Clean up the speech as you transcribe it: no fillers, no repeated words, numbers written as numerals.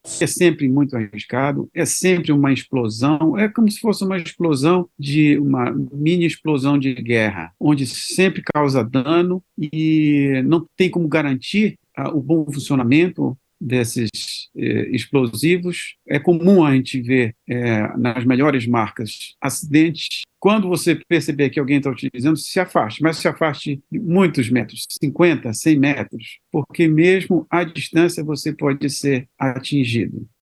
É sempre muito arriscado, é sempre uma explosão, é como se fosse uma explosão de uma mini explosão de guerra, onde sempre causa dano e não tem como garantir o bom funcionamento desses explosivos. É comum a gente ver nas melhores marcas acidentes. Quando você perceber que alguém está utilizando, se afaste, mas se afaste muitos metros, 50, 100 metros, porque mesmo à distância você pode ser atingido.